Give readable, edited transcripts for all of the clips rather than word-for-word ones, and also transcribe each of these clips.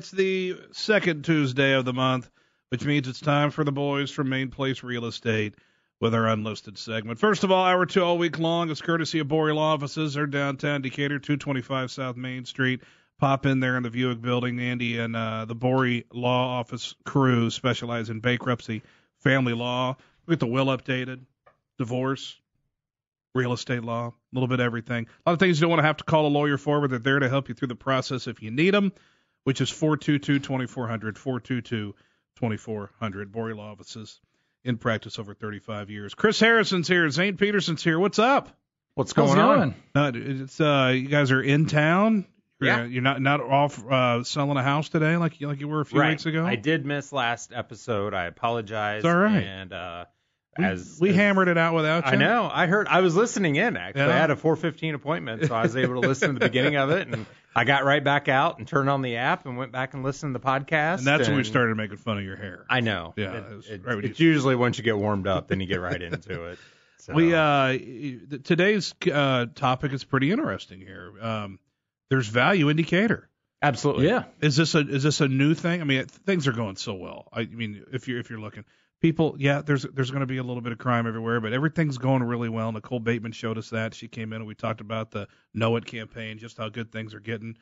It's the second Tuesday of the month, which means it's time for the boys from Main Place Real Estate with our unlisted segment. First of all, hour 2 all week long is courtesy of Bory Law Offices. They're downtown Decatur, 225 South Main Street. Pop in there in the Buick building. Andy and the Bory Law Office crew specialize in bankruptcy, family law. We get the will updated, divorce, real estate law, a little bit of everything. A lot of things you don't want to have to call a lawyer for, but they're there to help you through the process if you need them, which is 422-2400, 422-2400. Bory Law Offices, in practice over 35 years. Chris Harrison's here. Zane Peterson's here. What's up? What's going on? It's you guys are in town. Yeah. You're not off selling a house today like you were a few weeks ago? I did miss last episode. I apologize. It's all right. And we hammered it out without you. I know. I was listening in, actually. Yeah. I had a 4:15 appointment, so I was able to listen to the beginning of it. And I got right back out and turned on the app and went back and listened to the podcast. And that's when we started making fun of your hair. I know. Yeah. It's usually once you get warmed up, then you get right into it. So. Today's topic is pretty interesting here. There's value indicator. Absolutely. Yeah. Is this a new thing? I mean, things are going so well. I mean, if you're looking, people, there's going to be a little bit of crime everywhere, but everything's going really well. Nicole Bateman showed us that. She came in and we talked about the Know It campaign, just how good things are getting.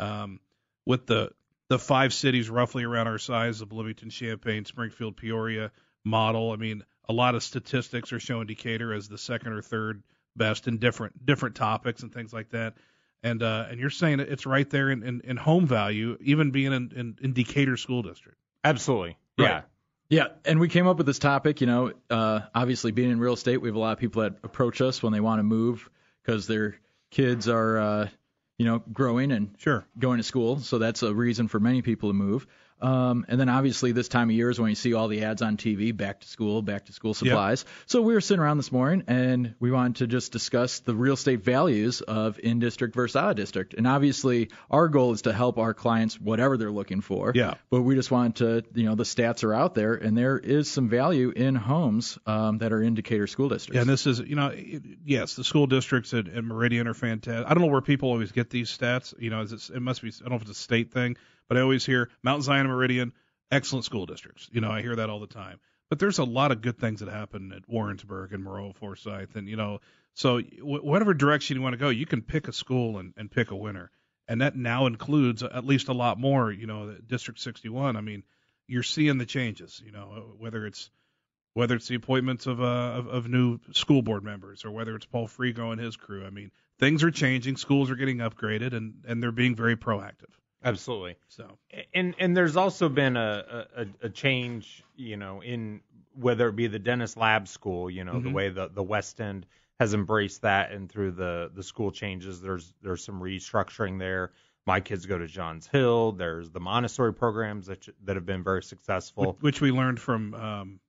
With the 5 cities roughly around our size of Bloomington, Champaign, Springfield, Peoria model. I mean, a lot of statistics are showing Decatur as the second or third best in different topics and things like that. And you're saying it's right there in home value, even being in Decatur School District. Absolutely. Right. Yeah. Yeah, and we came up with this topic, obviously being in real estate, we have a lot of people that approach us when they want to move because their kids are, growing and going to school. So that's a reason for many people to move. And then obviously this time of year is when you see all the ads on TV, back to school supplies. Yep. So we were sitting around this morning and we wanted to just discuss the real estate values of in-district versus out-of-district. And obviously our goal is to help our clients whatever they're looking for. Yeah. But we just wanted to, the stats are out there and there is some value in homes that are in Decatur school districts. Yeah, and this is, yes, the school districts at Meridian are fantastic. I don't know where people always get these stats. It must be, I don't know if it's a state thing. But I always hear Mount Zion and Meridian, excellent school districts. I hear that all the time. But there's a lot of good things that happen at Warrensburg and Moreau, Forsyth. And, so whatever direction you want to go, you can pick a school and pick a winner. And that now includes at least a lot more, District 61. I mean, you're seeing the changes, whether it's the appointments of new school board members or whether it's Paul Frigo and his crew. I mean, things are changing. Schools are getting upgraded and they're being very proactive. Absolutely. So, and there's also been a change, in whether it be the Dennis Lab School, the way the West End has embraced that, and through the school changes, there's some restructuring there. My kids go to Johns Hill. There's the Montessori programs that have been very successful, which we learned from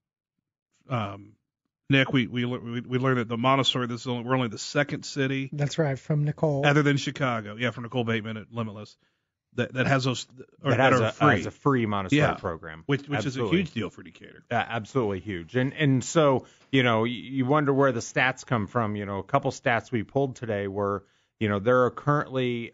Nick. We learned that the Montessori. We're only the second city. That's right, from Nicole. Other than Chicago, from Nicole Bateman at Limitless. That has those that are free. Has a free Montessori program, which is a huge deal for Decatur. Absolutely huge, and so you wonder where the stats come from. A couple stats we pulled today were there are currently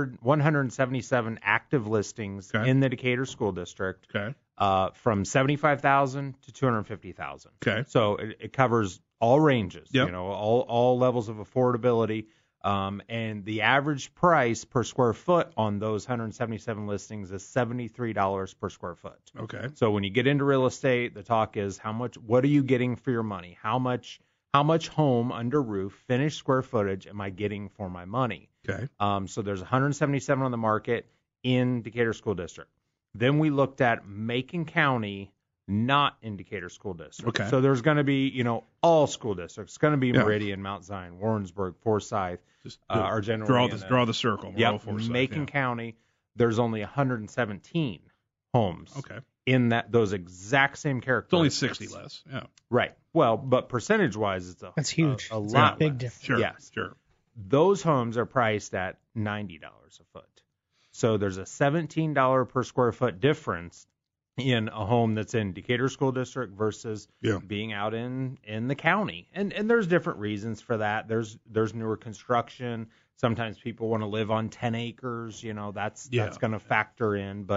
177 active listings in the Decatur School District, from 75,000 to 250,000. Okay, so it covers all ranges, yep. all levels of affordability. And the average price per square foot on those 177 listings is $73 per square foot. Okay. So when you get into real estate, the talk is what are you getting for your money? How much home under roof, finished square footage am I getting for my money? Okay. So there's 177 on the market in Decatur School District. Then we looked at Macon County, not in Decatur School District. Okay. So there's going to be, all school districts. It's going to be Meridian, Mount Zion, Warrensburg, Forsyth, our general. Draw the circle. Yeah. Macon County, there's only 117 homes. Okay. In those exact same characteristics. It's only 60 less. Yeah. Right. Well, but percentage-wise, that's huge. A lot. Big difference. Sure. Yes. Sure. Those homes are priced at $90 a foot. So there's a $17 per square foot difference in a home that's in Decatur School District versus being out in the county. And there's different reasons for that. There's newer construction. Sometimes people want to live on 10 acres. That's going to factor in. But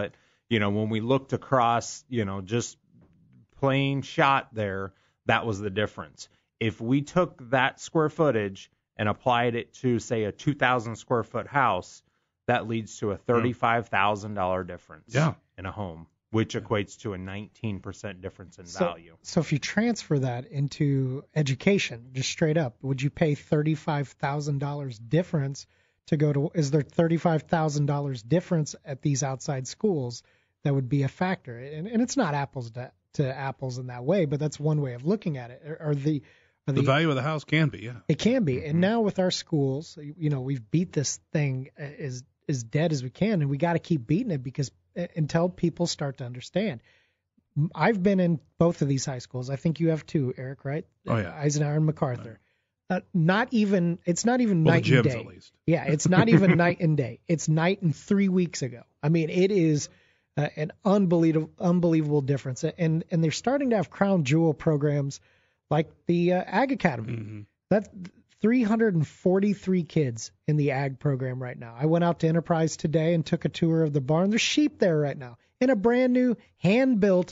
when we looked across, just plain shot there, that was the difference. If we took that square footage and applied it to, say, a 2,000 square foot house, that leads to a $35,000 difference in a home, which equates to a 19% difference in value. So if you transfer that into education, just straight up, would you pay $35,000 difference to go to? Is there $35,000 difference at these outside schools that would be a factor? And it's not apples to apples in that way, but that's one way of looking at it. The value of the house can be, It can be. And now with our schools, we've beat this thing as dead as we can, and we got to keep beating it because until people start to understand. I've been in both of these high schools. I think you have too, Eric, right? Oh, yeah. Eisenhower and MacArthur. It's not even night the gyms, and day. At least. Yeah, it's not even night and day. It's night and 3 weeks ago. I mean, it is an unbelievable difference. And they're starting to have crown jewel programs like the Ag Academy. Mm-hmm. That's 343 kids in the Ag program right now. I went out to Enterprise today and took a tour of the barn. There's sheep there right now in a brand new hand-built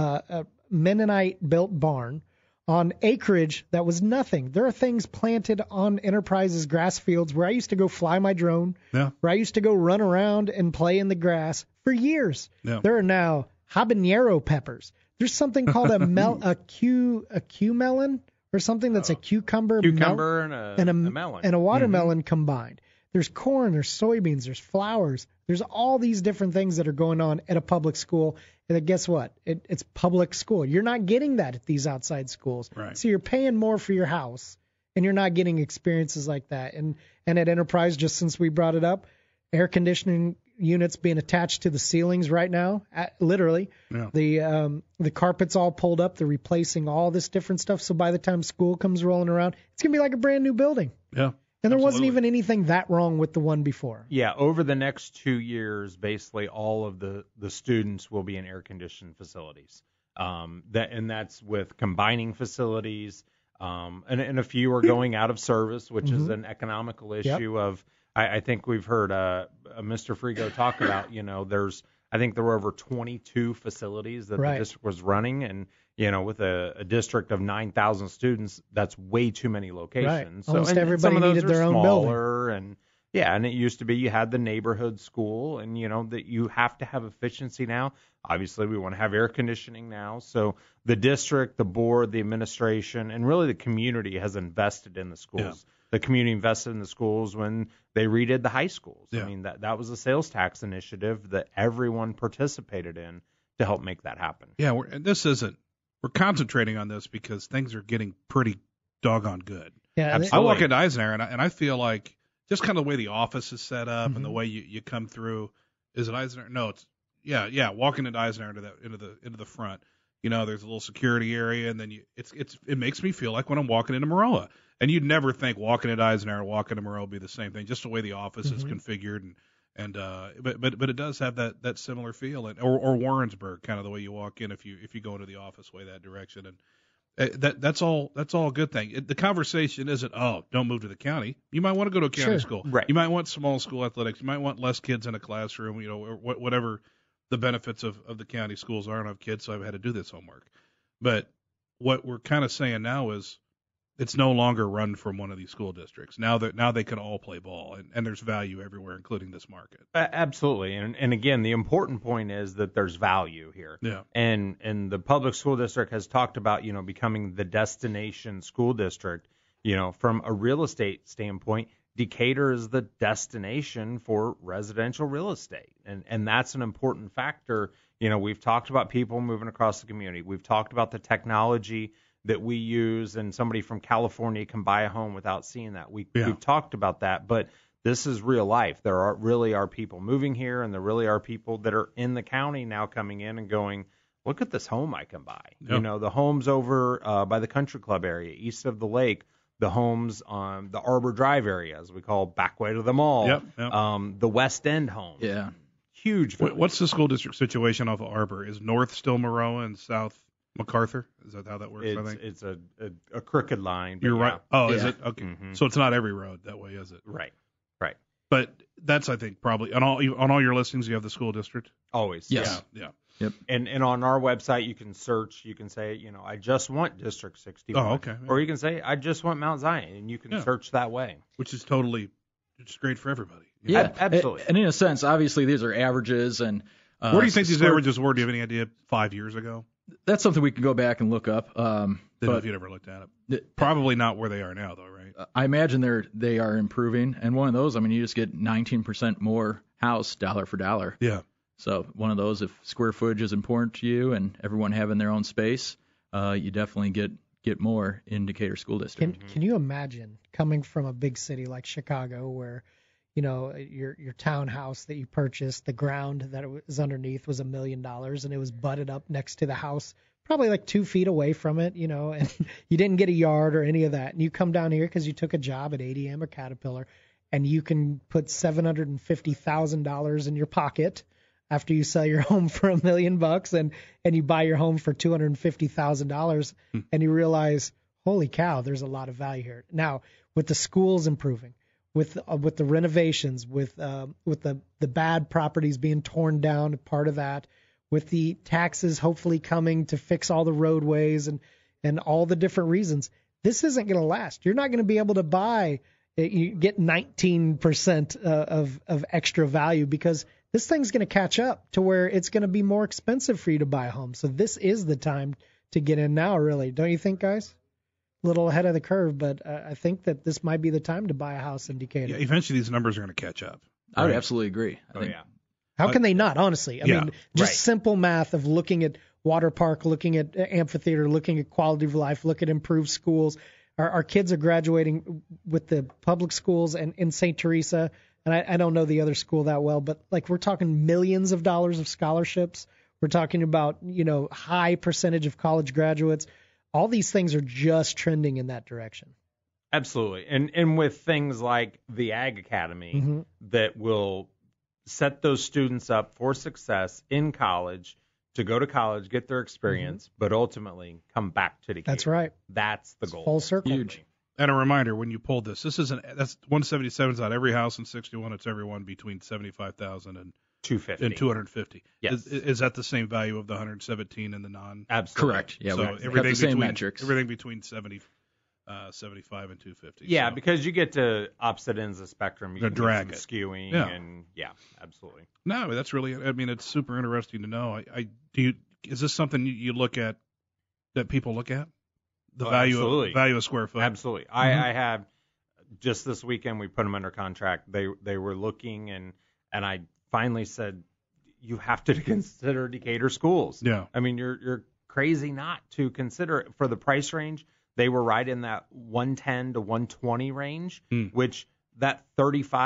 Mennonite-built barn on acreage that was nothing. There are things planted on Enterprise's grass fields where I used to go fly my drone, where I used to go run around and play in the grass for years. Yeah. There are now habanero peppers. There's something called a Q melon or something that's a cucumber and a melon. And a watermelon combined. There's corn, there's soybeans, there's flowers. There's all these different things that are going on at a public school. And guess what? It's public school. You're not getting that at these outside schools. Right. So you're paying more for your house, and you're not getting experiences like that. And at Enterprise, just since we brought it up, air conditioning units being attached to the ceilings right now, literally. Yeah. The carpet's all pulled up. They're replacing all this different stuff. So by the time school comes rolling around, it's going to be like a brand new building. Yeah. And there wasn't even anything that wrong with the one before. Yeah, over the next 2 years, basically all of the students will be in air-conditioned facilities. That's with combining facilities, and a few are going out of service, which is an economical issue of, I think we've heard Mr. Frigo talk about, I think there were over 22 facilities that the district was running, and with a district of 9,000 students, that's way too many locations. Right. Almost so, everybody needed their own building. And it used to be you had the neighborhood school, and that you have to have efficiency now. Obviously, we want to have air conditioning now. So the district, the board, the administration, and really the community has invested in the schools. Yeah. The community invested in the schools when they redid the high schools. Yeah. I mean, that was a sales tax initiative that everyone participated in to help make that happen. Yeah, we're concentrating on this because things are getting pretty doggone good. Yeah, absolutely. I walk into Eisenhower and I feel like just kind of the way the office is set up and the way you come through. Is it Eisenhower? No, it's walking into Eisenhower into the front. There's a little security area, and then it makes me feel like when I'm walking into Maroa. And you'd never think walking into Eisenhower, walking to Maroa would be the same thing, just the way the office is configured, but it does have that similar feel, or Warrensburg, kind of the way you walk in if you go into the office way that direction, and that's all a good thing. The conversation isn't don't move to the county. You might want to go to a county school. Right. You might want small school athletics. You might want less kids in a classroom. Or whatever the benefits of the county schools are. I don't have kids, so I've had to do this homework. But what we're kind of saying now is, it's no longer run from one of these school districts. Now they can all play ball, and there's value everywhere, including this market. Absolutely, and again, the important point is that there's value here. Yeah. And the public school district has talked about becoming the destination school district. From a real estate standpoint, Decatur is the destination for residential real estate, and that's an important factor. We've talked about people moving across the community. We've talked about the technology that we use, and somebody from California can buy a home without seeing that. We've talked about that, but this is real life. There really are people moving here, and there really are people that are in the county now coming in and going, look at this home I can buy. Yep. The homes over by the country club area, east of the lake, the homes on the Arbor Drive area, as we call back way to the mall. Yep. The West End homes. Yeah. Huge. What's the school district situation off of Arbor? Is north still Maroa and south MacArthur? Is that how that works? I think it's a crooked line. You're right. Oh, yeah. Is it? Okay. Mm-hmm. So it's not every road that way, is it? Right. But That's, I think, probably on all your listings you have the school district. Always. Yes. Yeah. Yep. And on our website you can search. You can say, I just want District 61. Oh, okay. Or you can say, I just want Mount Zion, and you can search that way. Which is totally just great for everybody. Yeah, absolutely. And in a sense, obviously, these are averages. And where do you think these averages were? Do you have any idea? 5 years ago? That's something we can go back and look up. Didn't know if you'd ever looked at it. Probably not where they are now, though, right? I imagine they are improving. And one of those, I mean, you just get 19% more house dollar for dollar. Yeah. So one of those, if square footage is important to you and everyone having their own space, you definitely get more in Decatur School District. Can you imagine coming from a big city like Chicago where, your townhouse that you purchased, the ground that it was underneath was $1 million and it was butted up next to the house, probably like 2 feet away from it, and you didn't get a yard or any of that. And you come down here because you took a job at ADM or Caterpillar, and you can put $750,000 in your pocket after you sell your home for $1 million and you buy your home for $250,000 and you realize, holy cow, there's a lot of value here. Now, with the schools improving, with the renovations, with the bad properties being torn down, part of that, with the taxes hopefully coming to fix all the roadways and all the different reasons, this isn't going to last. You're not going to be able to buy, you get 19% of extra value because this thing's going to catch up to where it's going to be more expensive for you to buy a home. So this is the time to get in now, really. Don't you think, guys? A little ahead of the curve, but I think that this might be the time to buy a house in Decatur. Yeah, eventually these numbers are going to catch up. I would absolutely agree. How can they not, honestly? I mean, just simple math of looking at water park, looking at amphitheater, looking at quality of life, look at improved schools. Our kids are graduating with the public schools and in St. Teresa. And I don't know the other school that well, but like we're talking millions of dollars of scholarships. We're talking about, high percentage of college graduates. All these things are just trending in that direction. Absolutely. And with things like the Ag Academy that will set those students up for success in college, to go to college, get their experience, but ultimately come back to Decatur. That's right. That's the goal. Full circle. Huge. And a reminder, when you pulled this that's 177 is not every house in 61. It's everyone between 75,000 and 250. And 250. Yes. Is that the same value of the 117 and the non? Absolutely. Correct. Yeah. So we have the same metrics. Everything between 75 and 250. Yeah, so. Because you get to opposite ends of the spectrum. You can drag get it. some skewing. Yeah. And absolutely. No, that's really. I mean, it's super interesting to know. Is this something you look at, that people look at? The value of square foot. Absolutely. I have just this weekend we put them under contract. They were looking and I finally said, you have to consider Decatur schools. Yeah. I mean, you're crazy not to consider it. For the price range, they were right in that 110 to 120 range, which that a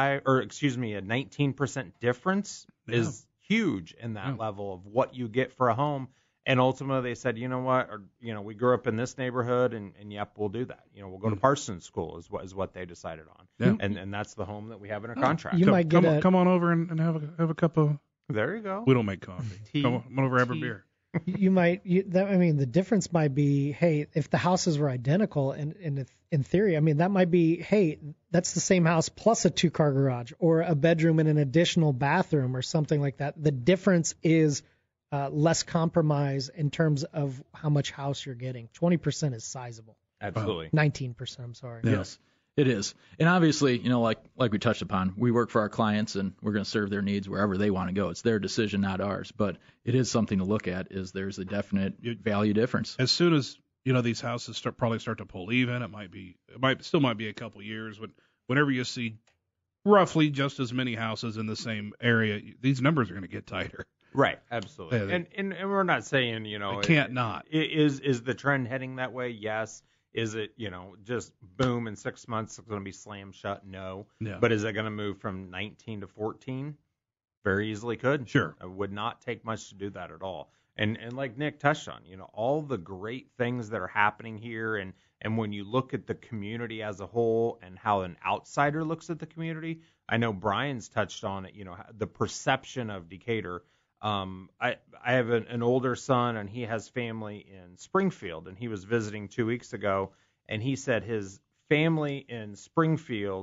19% difference is huge in that level of what you get for a home. And ultimately they said, you know what, we grew up in this neighborhood and yep, we'll do that. We'll go to Parsons School is what they decided on. Yeah. And that's the home that we have in our contract. You might get come on over and have a cup of. There you go. We don't make coffee. Come on over, have a beer. The difference might be, hey, if the houses were identical, and in theory, that might be, hey, that's the same house plus a 2-car garage or a bedroom and an additional bathroom or something like that. The difference is less compromise in terms of how much house you're getting. 20% is sizable. Absolutely. 19%, I'm sorry. Yes, it is. And obviously, like we touched upon, we work for our clients and we're going to serve their needs wherever they want to go. It's their decision, not ours. But it is something to look at. There's a definite value difference. As soon as these houses probably start to pull even, it might be a couple years. Whenever you see roughly just as many houses in the same area, these numbers are going to get tighter. Right, absolutely. Yeah, and we're not saying, it can't not. Is the trend heading that way? Yes. Is it, just boom in 6 months it's going to be slammed shut? No. Yeah. But is it going to move from 19 to 14? Very easily could. Sure. It would not take much to do that at all. And like Nick touched on, all the great things that are happening here and when you look at the community as a whole and how an outsider looks at the community, I know Brian's touched on it, the perception of Decatur. I have an older son and he has family in Springfield, and he was visiting 2 weeks ago, and he said his family in Springfield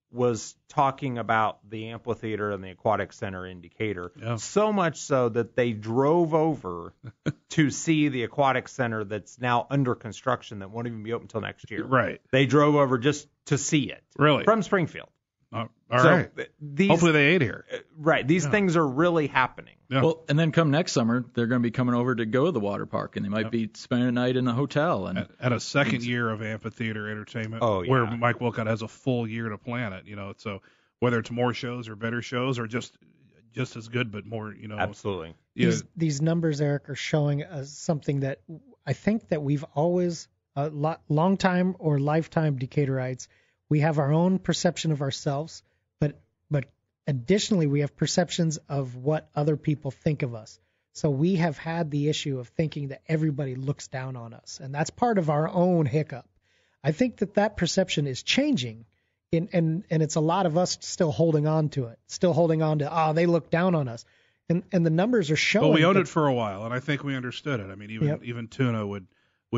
was talking about the amphitheater and the aquatic center in Decatur, so much so that they drove over to see the aquatic center that's now under construction that won't even be open until next year. Right. They drove over just to see it. Really? From Springfield. All right. Hopefully they ate here. Right. These things are really happening. Yeah. Well, and then come next summer, they're going to be coming over to go to the water park, and they might be spending a night in a hotel. And at a second year of amphitheater entertainment, where Mike Wilcott has a full year to plan it. So whether it's more shows or better shows or just as good but more, Absolutely. These numbers, Eric, are showing us something that I think that we've always, long time or lifetime Decatorites, we have our own perception of ourselves, but additionally we have perceptions of what other people think of us. So we have had the issue of thinking that everybody looks down on us, and that's part of our own hiccup. I think that perception is changing, and it's a lot of us still holding on to it, they look down on us. And the numbers are showing. Well, we owned it for a while, and I think we understood it. I mean, even Tuna would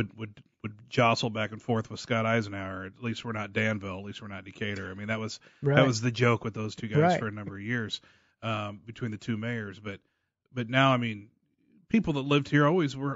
jostle back and forth with Scott Eisenhower. At least we're not Danville. At least we're not Decatur. I mean, that was the joke with those two guys for a number of years between the two mayors. But now, I mean, people that lived here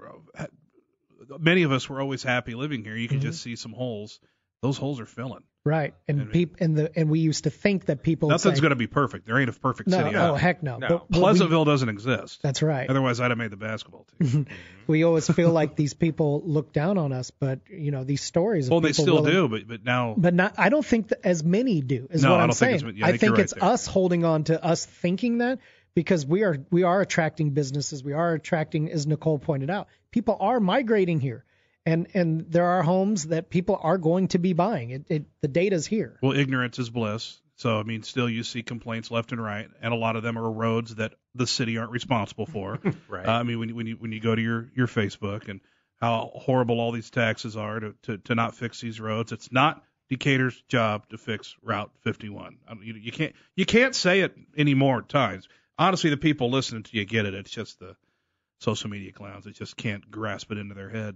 many of us were always happy living here. You can just see some holes. Those holes are filling. Right, and we used to think that people. Nothing's going to be perfect. There ain't a perfect city. Oh, heck no. But Pleasantville doesn't exist. That's right. Otherwise, I'd have made the basketball team. We always feel like these people look down on us, but these stories. Well, they still do, but now. But not. I don't think that as many do. Is what I'm saying. I think it's us holding on to us thinking that, because we are attracting businesses. We are attracting, as Nicole pointed out, people are migrating here. And there are homes that people are going to be buying. The data's here. Well, ignorance is bliss. So, I mean, still you see complaints left and right, and a lot of them are roads that the city aren't responsible for. Right. I mean, when you go to your Facebook and how horrible all these taxes are to not fix these roads, it's not Decatur's job to fix Route 51. You can't say it any more times. Honestly, the people listening to you get it. It's just the social media clowns that just can't grasp it into their head.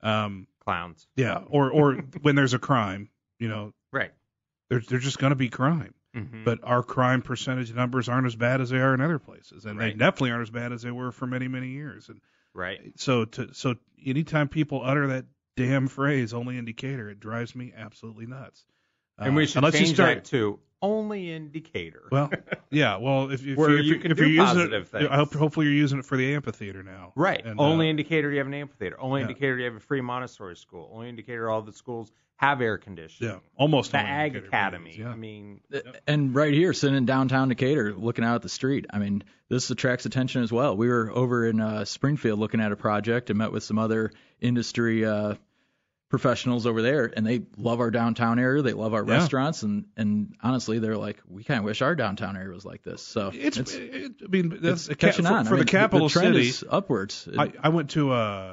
Clowns. Yeah, or when there's a crime, right. There's just going to be crime. Mm-hmm. But our crime percentage numbers aren't as bad as they are in other places, and they definitely aren't as bad as they were for many, many years. And so anytime people utter that damn phrase, only in Decatur, it drives me absolutely nuts. And we should change that to only in Decatur. Well, yeah. Well, if you're using it, hopefully you're using it for the amphitheater now. Right. And, only in Decatur you have an amphitheater. Only in Decatur you have a free Montessori school. Only in Decatur all the schools have air conditioning. Yeah. Almost. The Ag Academy. Yeah. I mean. And right here, sitting in downtown Decatur, looking out at the street. I mean, this attracts attention as well. We were over in Springfield looking at a project and met with some other industry professionals over there, and they love our downtown area. They love our restaurants, and honestly, they're like, we kind of wish our downtown area was like this. So it's catching on for the capital the trend city. Is upwards. I went to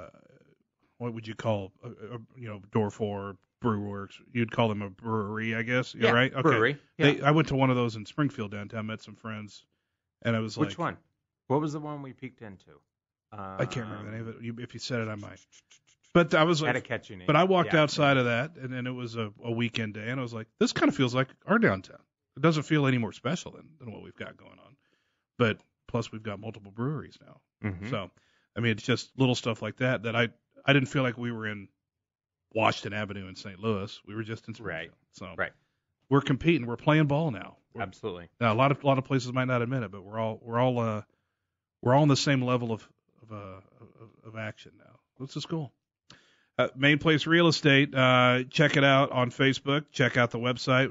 what would you call Door 4 Brewworks? You'd call them a brewery, I guess. Yeah, right. Okay. Brewery. Yeah. I went to one of those in Springfield downtown. Met some friends, and I was like, which one? What was the one we peeked into? I can't remember the name of it. If you said it, I might. But I was like, had to catch your name. But I walked outside of that, and then it was a weekend day, and I was like, this kind of feels like our downtown. It doesn't feel any more special than what we've got going on. But plus, we've got multiple breweries now. Mm-hmm. So, I mean, it's just little stuff like that I didn't feel like we were in Washington Avenue in St. Louis. We were just in Springfield. So we're competing. We're playing ball now. Absolutely. Now, a lot of places might not admit it, but we're all on the same level of action now. This is cool. Main Place Real Estate, check it out on Facebook. Check out the website,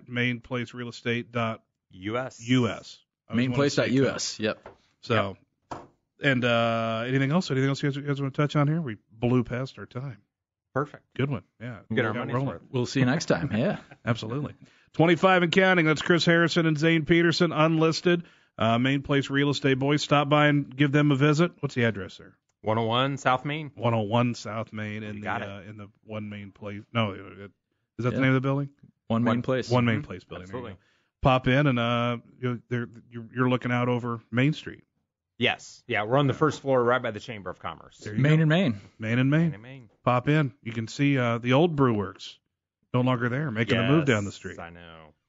mainplacerealestate.us. Mainplace.us, yep. So, and anything else? Anything else you guys want to touch on here? We blew past our time. Perfect. Good one. Yeah. Get our money's worth. We'll see you next time. Yeah. Absolutely. 25 and counting. That's Chris Harrison and Zane Peterson, unlisted. Main Place Real Estate boys. Stop by and give them a visit. What's the address there? 101 South Main. 101 South Main in the One Main Place. No, is that the name of the building? One Main Place. One Main Place building. Absolutely. Pop in and you're looking out over Main Street. Yes. Yeah, we're on the first floor right by the Chamber of Commerce. Main and Main. Main and Main. Pop in. You can see the old Brewworks no longer there, making a move down the street. I know.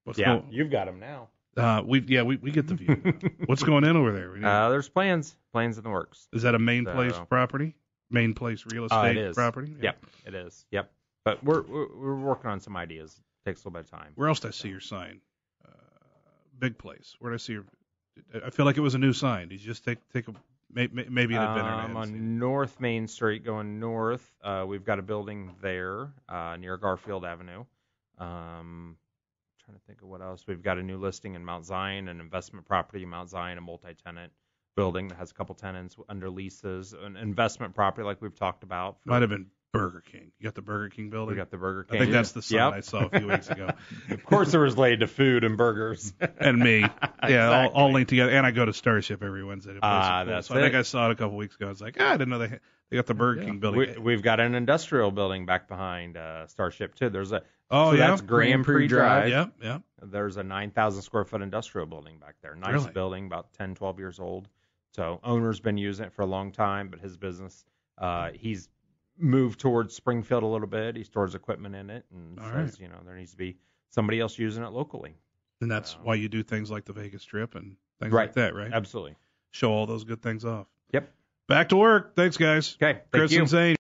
You've got them now. We get the view. What's going in over there? There's plans in the works. Is that a Main Place property? Main Place real estate it is. property? Yeah. Yep, it is. Yep. But we're working on some ideas. It takes a little bit of time. Where else did I see your sign? Big Place. Where did I see your? I feel like it was a new sign. Did you just take a? Maybe it had been there. On North Main Street, going north, we've got a building there near Garfield Avenue. Trying to think of what else. We've got a new listing in Mount Zion, an investment property in Mount Zion, a multi-tenant building that has a couple tenants under leases, an investment property like we've taltalked about. Might have been Burger King. You got the Burger King building? We got the Burger King. I think that's the sign I saw a few weeks ago. Of course, there was laid to food and burgers. And me. Yeah, exactly. all linked together. And I go to Starship every Wednesday. That's so I think I saw it a couple weeks ago. I was like, I didn't know they got the Burger King building. We've got an industrial building back behind Starship, too. There's that's Grand Prix Drive. Yeah. There's a 9,000 square foot industrial building back there. Nice building, about 10, 12 years old. So owner's been using it for a long time, but his business, he's moved towards Springfield a little bit. He stores equipment in it and says, there needs to be somebody else using it locally. And that's why you do things like the Vegas trip and things like that, right? Absolutely. Show all those good things off. Yep. Back to work. Thanks, guys. Okay. Chris and Zane.